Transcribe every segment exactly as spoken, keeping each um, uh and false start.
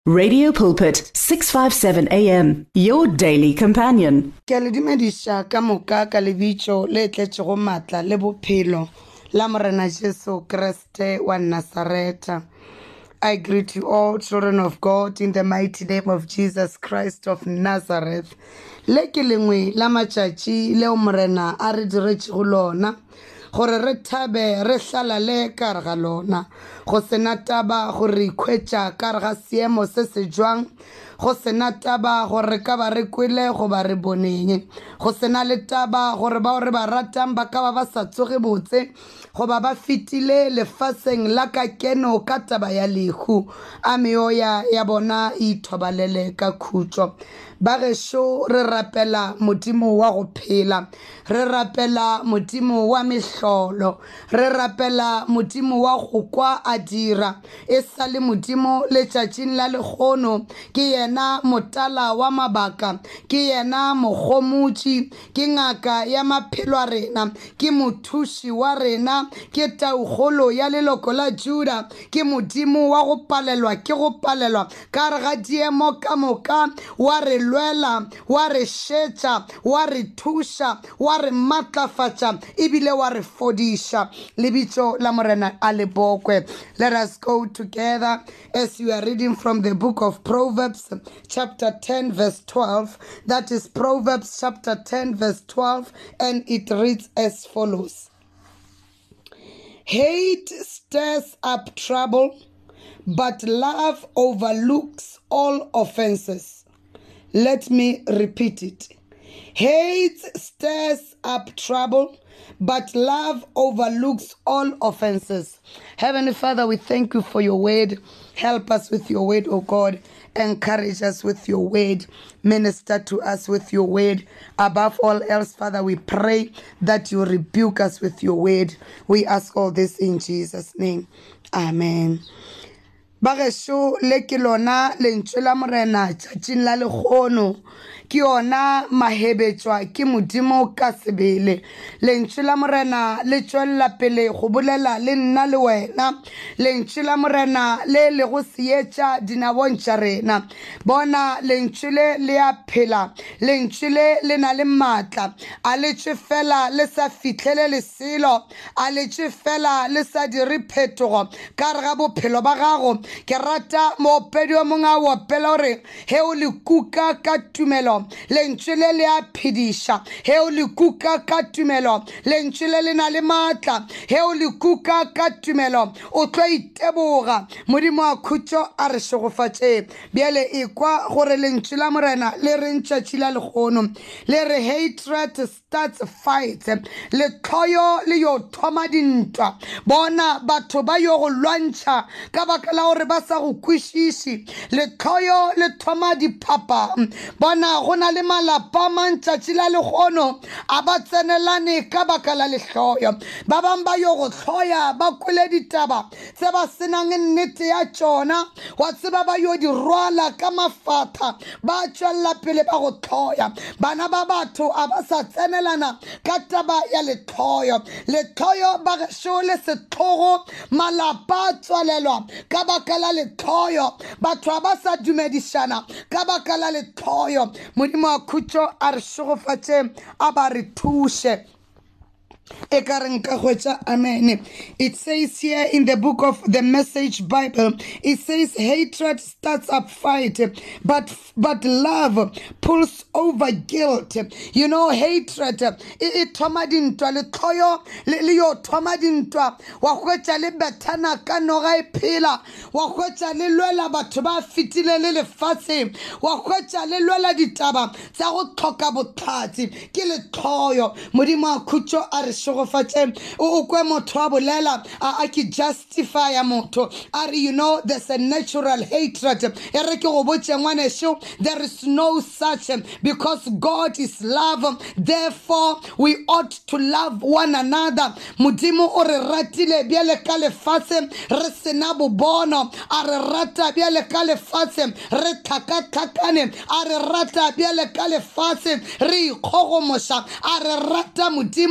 Radio Pulpit, six fifty-seven A M, your daily companion. Ke le dumedisha ka moka ka lebitso le tletšego maatla le bophelo la Morena Jesu Kriste wa Nazareta. I greet you all, children of God, in the mighty name of Jesus Christ of Nazareth. Le ke lengwe la matšatši leo Morena a re diretšego lona, gore re thabe re hlalale ka re ga lona, go sena taba gore ikhwetša ka re ga seemo se se jwang, go sena taba gore ka ba re kwele go ba re boneng, go sena le taba gore bao re ba ratang ba ka ba ba sa tsoge botse go ba ba fitile lefaseng la ka keno ka taba ya lehu a meoya ya bona e ithobalele ka khutšo. Ba gešo re rapela modimo wa go phela, re rapela modimo wa mehlolo, re rapela modimo wa go kwa a dira, e sa le modimo letšatšing la lekgono, ke yena motala wa mabaka, ke yena mogomotši, ke ngaka ya maphelo a rena, ke mothuši wa rena, ke taukgolo ya leloko la Juda, ke modimo wa go palelwa ke go palelwa ka re ga diemo ka moka, wa re lwela, wa re šetša, wa re thuša, wa re matlafatša, ebile wa re fodiša. Lebitso la Morena a lebokwe. Let us go together as you are reading from the book of Proverbs chapter ten verse twelve. That is Proverbs chapter ten verse twelve, and it reads as follows. Hate stirs up trouble, but love overlooks all offenses. Let me repeat it. Hate stirs up trouble, but love overlooks all offenses. Heavenly Father, we thank you for your word. Help us with your word, O God. Encourage us with your word. Minister to us with your word. Above all else, Father, we pray that you rebuke us with your word. We ask all this in Jesus' name. Amen. Bagesho le ke lona lentswe la Morena tšatšing la lekgono, ke yona mahebetšwa ke modimo ka sebele. Lentswe la Morena le tšwella pele go bolela le nna le wena, lentswe la Morena le le go sietša dinabong tša rena. Bona lentswe le le a phela, lentswe le le na le maatla, a letše fela le sa fihlele leselo, a letše fela le sa dire phetogo ka re ga bophelo ba gago. Ke rata moopedi wa mongwe a opela gore he o le kuka ka tumelo, lentswe le le a phediša, he o le kuka ka tumelo, lentswe le le na le maatla, he o le kuka ka tumelo, o tlo iteboga. Modimo a khutšo a re šegofatše. Bjale e kwa gore lentswe la Morena le re ntšatši la lekgono le re hatred starts fight, le tlhoyo le yo thoma dintwa. Bona batho ba yo go lwantšha ka baka la gore ba sa go kwešiši, le tlhoyo le thoma diphapa. Bona go na le malapa mantšatši la lekgono a ba tsenelane ka baka la lehloyo, ba bang ba yo go hloya ba kwele ditaba tse ba senang nnete ya tšona, wa tseba ba yo di rwala ka mafatha, ba tšwella pele ba go hloya. Bana ba batho a ba sa tsenelana ka taba ya lehloyo. Lehloyo ba gešo le setlogo, malapa a tswalelwa ka baka la lehloyo, batho a ba sa dumedišana ka baka la lehloyo. Modimo a khutšo a re šegofatše, a ba re thuše. Amen. It says here in the book of the Message Bible, it says hatred starts up fight, but but love pulls over guilt. You know, hatred it tomadintwa le toyo le yo tomadintwa wa khwetša le betana ka noga e phela, wa khwetša le lwela batho ba fitile le lefatshe, wa khwetša le lwela ditaba tsa go tlhoka bothati ke le toyo. Modimo a khutšo a re šegofatše o kwe motho a bolela a ke justify motho are, you know, there's a natural hatred. E re ke go botše ngwanešo, there is no such, because God is love, therefore we ought to love one another. Modimo o re ratile bjale ka lefatshe re sena bobono, a re rata bjale ka lefatshe re tlhakatlhakane, a re rata bjale ka lefatshe re ikgogomoša, a re rata Modimo le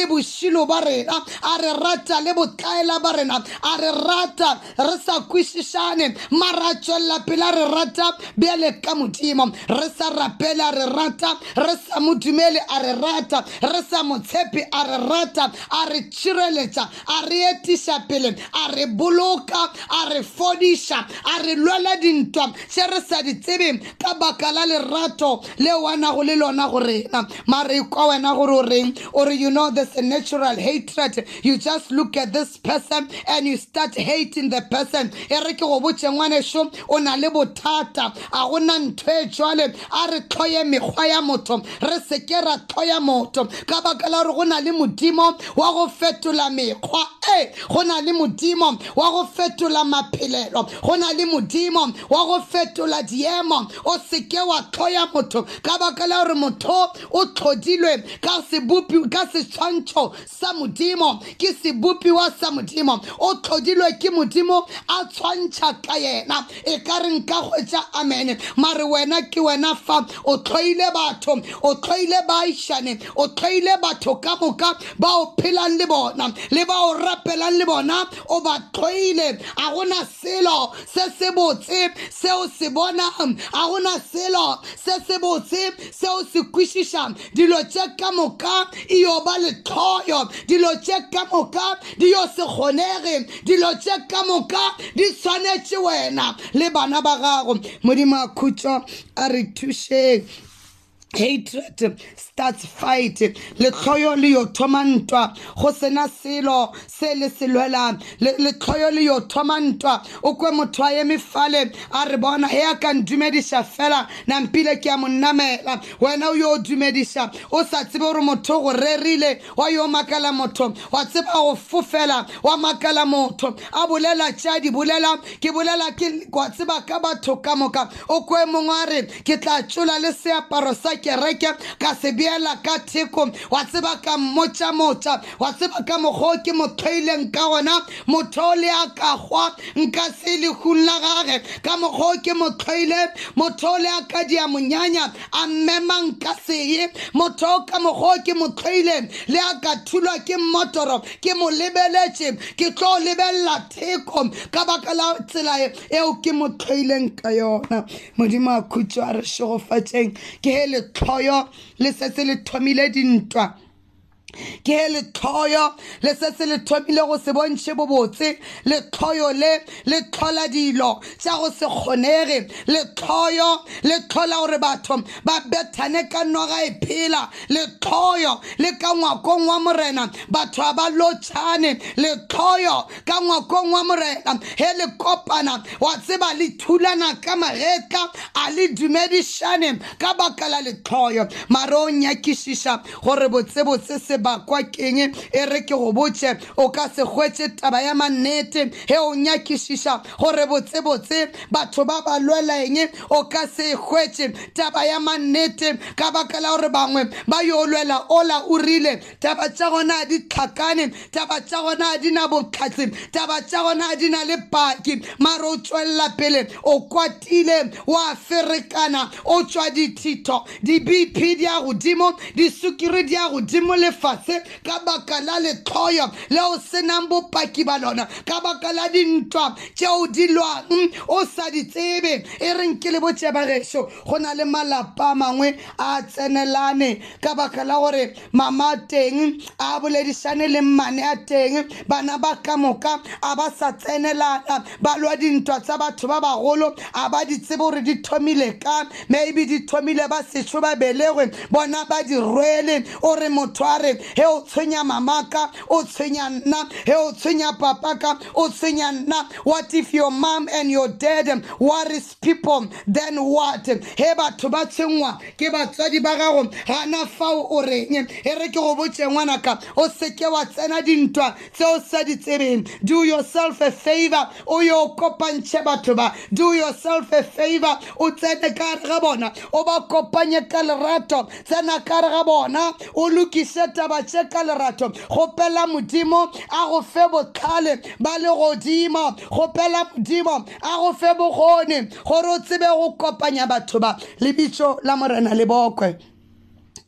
le bošilo ba rena, a re rata le botlaela ba rena, a re rata re sa kwešišane mara tšwelela pele a re rata bjale ka modimo, re sa rapele a re rata, re sa modumele a re rata, re sa motshepe a re rata, a re tšireletša, a re etiša pele, a re boloka, a re fodiša, a re lwela dintwa tše re sa di tsebeng ka baka la lerato le wanago le lona go rena. Mara ikwa wena gore o reng, or you know there's a natural hatred, you just look at this person and you start hating the person. E re ke go botše ngwanešo, o na le bothata, a go na ntho e jwale, a re tloye mekgwa ya motho, re seke ra tloya motho ka baka la gore go na le modimo wa go fetola mekgwa, e go na le modimo wa go fetola maphelelo, go na le modimo wa go fetola diemo. O seke wa tloya motho ka baka la gore motho o tlhodilwe ka sebupi ka setshwantsho sa modimo, ke sebupiwa sa modimo, o tlhodilwe ke modimo a tshwantšha ka yena. E ka re nka hwetša amen, mare wena ke wena fa o tlhoile batho, o tlhoile baišane, o tlhoile batho ka moka ba o phelang le bona le ba o rapelang le bona, o ba tlhoile. A gona selo se se botse seo se bonang, a gona selo se se botse seo se kwešišang, dilo tše ka moka e yo ba le tlhoyo, dilo tše ka moka di yo se kgonege, dilo tše ka moka di swanetše wena le bana ba gago. Modimo a khutšo a re thušeng. Hatred starts fight, le tloyo le yo thoma ntwa, go sena selo se le se lwelang, le tloyo le yo thoma ntwa. O kwe motho a eme fale a re bona he a ka ndumediša fela na mpile ke a mo nnamela, wena o yo dumediša o sa tsebe gore motho go rerile, wa yo makala motho, wa tseba go fofela wa makala motho a bolela tša di bolela, ke bolela ke wa tseba ka batho ka moka. O kwe mongwe a re ke tla tšola le seaparo sa kereke ka se beela ka theko, wa tseba ka mmotša motša, wa tseba ka mokgwa ke mo tlhoileng ka gona, motho le a ka gwa nka se lehung la gage, ka mokgwa ke mo tlhoile, motho le a ka dia monyanya a mmema nka seye, motho ka mokgwa ke mo tlhoile le a ka thulwa ke mmotoro ke mo lebeletše, ke tlo lebelela theko ka baka la tsela eo ke mo tlhoileng ka yona. Modimo a khutšo a re šegofatšeng ke he le tloyo le se se le thomile dintwa, ke he le tloyo le se se le thomile go se bontšhe bobotse, le tloyo le le tlola dilo tša go se kgonege, le tloyo le tlola gore batho ba bethane ka noga e phela, le tloyo le ka ngwakong wa morena batho ba lotšhane, le tloyo ka ngwakong wa morena he le kopana, wa tseba le thulana ka magetla a le dumedišane ka baka la le tloyo. Mare o nyakišiša gore botsebotse se bakwa keng, e re ke go botše o ka se hwetše taba ya mannete he o nyakišiša gore botsebotse batho ba ba lwelaeng, o ka se hwetše taba ya mannete ka baka la gore bangwe ba yo lwela ola o rile, taba tša gona di tlhakane, taba tša gona di na botlhatsi, taba tša gona di na le paki, mare o tšwelela pele o kwatile wa ferekana, o tšwa dithito, di-B P di a godimo, disukiri di a godimo lefatse ka baka la letloyo leo senang bopaki ba lona, ka baka la dintwa tšeo di lwang o sa di tsebe. E reng ke le botše ba gešo, go na le malapa a mangwe a tsenelane ka baka la gore mama a teng a boledišane le mmane a teng, bana ba ka moka a ba sa tsenelana, ba lwa dintwa tsa batho ba bagolo a ba di tsebe gore di thomile ka, maybe di thomile ba setšho ba belegwe bona ba di rwele. O re motho a re he o tshwenya mamaka o tshwenya nna, he o tshwenya papaka o tshwenya nna. What if your mom and your dad worries people, then what? He batho ba tshwengwa ke batswadi ba gago gana fao o reng. E re ke go botše ngwanaka o seke wa tsena dintwa tseo sa di tsebeng. Do yourself a favor o yo kopantšhe batho ba, do yourself a favor o tsene ka re ga bona, o ba kopanye ka lerato, tsena ka re ga bona o lokiše taba tše ka lerato. Gopela modimo a go fe botlhale ba le godimo, gopela modimo a go fe bokgoni gore o tsebe go kopanya batho ba. Lebitšo la morena le bokwe.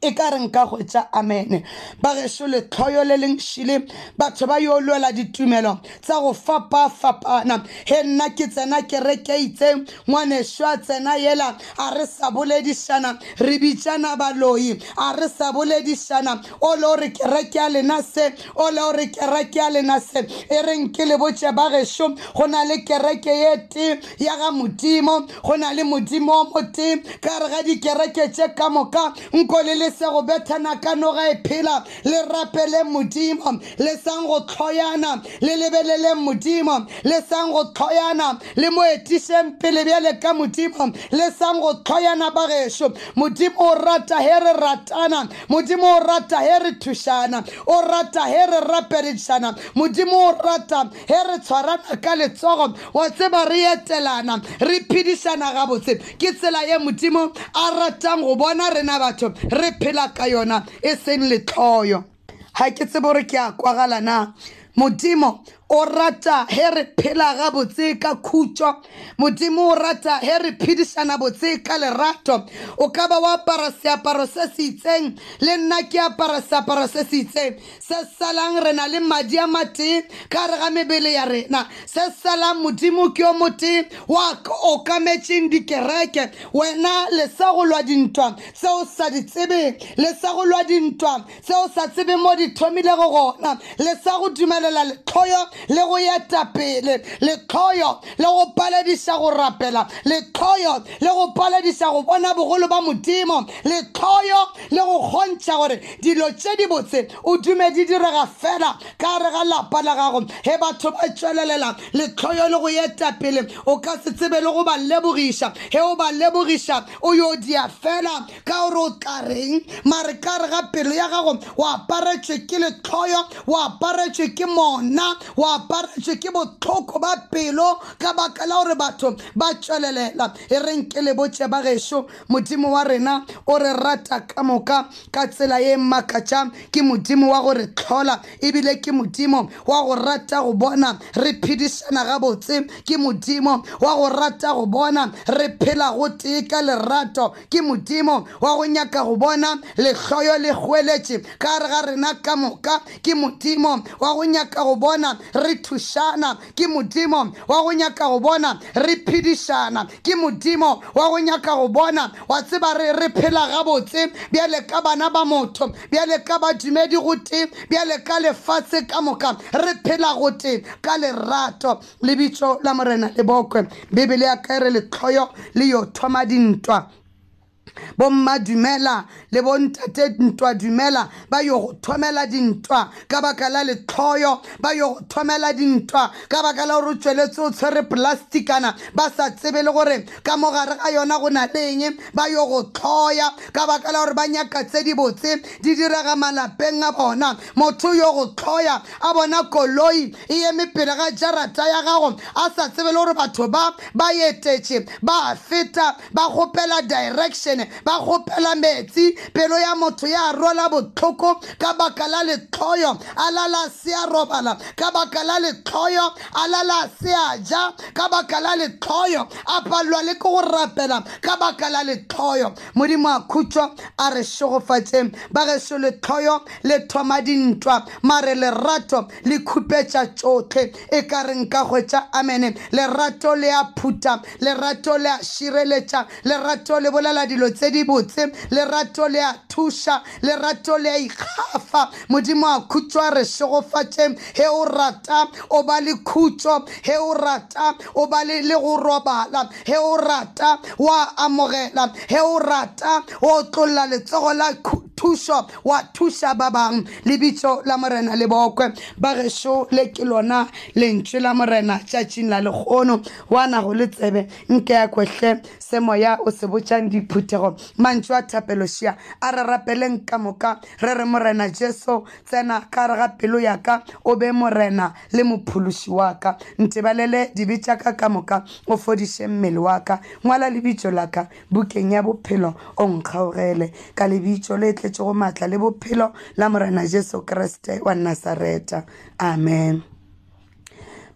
e ka reng ka hwetša amen ba gešo le tlhoyo le leng šile batho ba yo lwela ditumelo tsa go fapa-fapana he nna ke tsena kereke itseng ngwanešo a tsena yela a re sa boledišana re bitšana baloi a re sa boledišana o le gore kereke ya lena se o le gore kereke ya lena se e reng ke le botše ba gešo go na le kereke ye te ya ga modimo go na le modimo o mote ka re ga dikereke tše ka moka nko le le se go bethana ka noga e phela le rapele modimo le sang go tlhoyana le lebelele modimo le sang go tlhoyana le moetišeng pele bjale ka modimo le sang go tlhoyana ba gešo modimo o rata he re ratana modimo o rata he re thušana o rata he re rapedišana modimo o rata he re tshwarana ka letsogo wa tseba re etelana re phedišana gabotse ke tsela ye modimo a ratang go bona rena batho re phela ka yona e seng le tlhoyo ha ke tsebe gore ke a kwagala na modimo o rata he re phela gabotse ka khutšo modimo o rata he re phedišana botse ka lerato o ka ba wa apara seaparo se se itseng le nna ke apara seaparo se se itseng se salang re na le madi a matee ka re ga mebele ya rena se salang modimo ke yo mote wa okametšeng dikereke wena le sa go lwa dintwa seo sa di tsebe le sa go lwa dintwa seo sa tsebe mo di thomilego gona le sa go dumelela letlhoyo le go eta pele le tlhoyo le go palediša go rapela le tlhoyo le go palediša go bona bogolo ba modimo le tlhoyo le go kgontšha gore dilo tše di botse o dume di direga fela ka re ga lapa la gago he batho ba tšwelelela le tlhoyo le go eta pele o ka se tsebe le go ba lebogiša he o ba lebogiša o yo dia fela ka gore o tla reng mare ka re ga pelo ya gago o aparetšwe ke le tlhoyo o aparetšwe ke mona o aparetšwe ke botlhoko ba pelo ka baka la gore batho ba tšwelelela e reng ke le botše ba gešo modimo wa rena o re rata ka moka ka tsela ye makatša ke modimo wa gore tlhola ebile ke modimo wa go rata go bona re phedišana gabotse ke modimo wa go rata go bona re phela go tee ka lerato ke modimo wa go nyaka go bona lehloyo le hweletše ka re ga rena ka moka ke modimo wa go nyaka go bona re thušana ke modimo wa go nyaka go bona re phedišana ke modimo wa go nyaka go bona wa tseba re re phela gabotse bjale ka bana ba motho bjale ka badumedi go tee bjale ka lefatshe ka moka re phela go tee ka lerato lebitso la morena le bokwe bibele ya ka e re letlhoyo le yo thoma dintwa bomma dumela le bontate ntwa dumela ba yo go thomela dintwa ka baka la letlhoyo ba yo go thomela dintwa ka baka la gore o tsweletse o tshwere plasticana ba sa tsebe le gore ka mogare ga yona go na leng ba yo go tlhoya ka baka la gore ba nyaka tse di botse di direga malapeng a bona motho yo go tlhoya a bona koloi e eme pele ga jarata ya gago a sa tsebe le gore batho ba ba etetše ba feta ba gopela direction ba gopela metsi pelo ya motho ya rola botlhoko ka baka la letlhoyo a lala se a robala ka baka la letlhoyo a lala se a ja ka baka la letlhoyo a palelwa le ke go rapela ka baka la letlhoyo modimo a khutšo a re šogofatšeng ba gešo letlhoyo le thoma dintwa mare lerato le khupetša tšotlhe e ka reng ka hwetša amene lerato le a phuta lerato le a šireletša lerato le bolela dilo tse di botse lerato le a thuša lerato le a ikgafa modimo a khutšo a re šogofatše he o rata o ba le khutšo he o rata o ba le le go robala he o rata wa amogela he o rata o tlolla letsogo la thušo wa thuša ba bang lebitso la morena le bokwe ba gešo le ke lona lentšwe la morena tšatšing la lekgono wa nago le tsebe nke ya kwehle semoya o se botšang diphuthego mantšu a thapelošia a re rapeleng ka moka re re morena jesu tsena ka re ga pelo ya ka o be morena le mophološi wa ka ntebalele dibetša ka ka moka o fodiše mmele wa ka ngwala lebitso la ka bukeng ya bophelo o nkgaogele ka lebitso le tletše go maatla le bophelo la morena jesu kriste wa Nazareta amen.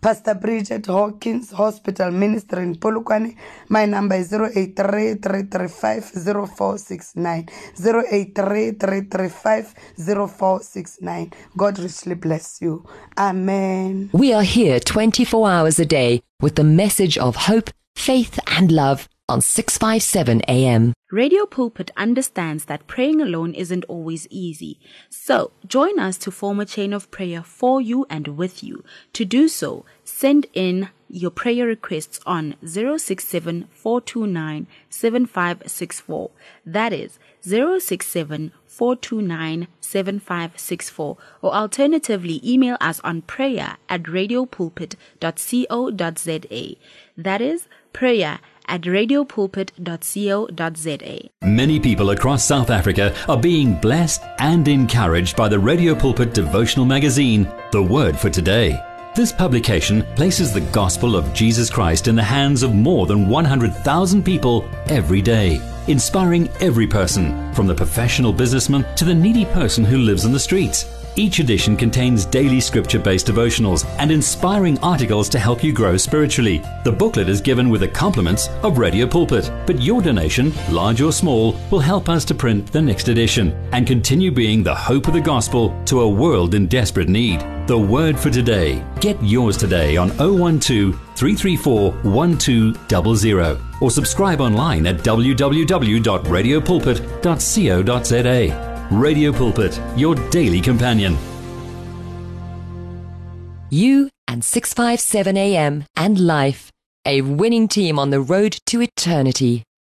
Pastor Bridget Hawkins Hospital Ministry in Polokwane. My number is zero eight three, three three five, zero four six nine. zero eight three, three three five, zero four six nine. God richly bless you. Amen. We are here twenty-four hours a day with the message of hope, faith and love on six fifty-seven A M. Radio Pulpit understands that praying alone isn't always easy. So, join us to form a chain of prayer for you and with you. To do so, send in your prayer requests on zero six seven, four two nine, seven five six four. That is zero six seven, four two nine, seven five six four, or alternatively email us on prayer at radiopulpit dot co dot za. That is prayer at radiopulpit dot co dot za. Many people across South Africa are being blessed and encouraged by the Radio Pulpit devotional magazine, The Word for Today. This publication places the gospel of Jesus Christ in the hands of more than one hundred thousand people every day, inspiring every person, from the professional businessman to the needy person who lives on the streets. Each edition contains daily scripture-based devotionals and inspiring articles to help you grow spiritually. The booklet is given with the compliments of Radio Pulpit, but your donation, large or small, will help us to print the next edition and continue being the hope of the gospel to a world in desperate need. The Word for Today. Get yours today on zero one two, three three four, one two zero zero or subscribe online at w w w dot radio pulpit dot co dot za. Radio Pulpit, your daily companion. You and six fifty-seven A M and Life, a winning team on the road to eternity.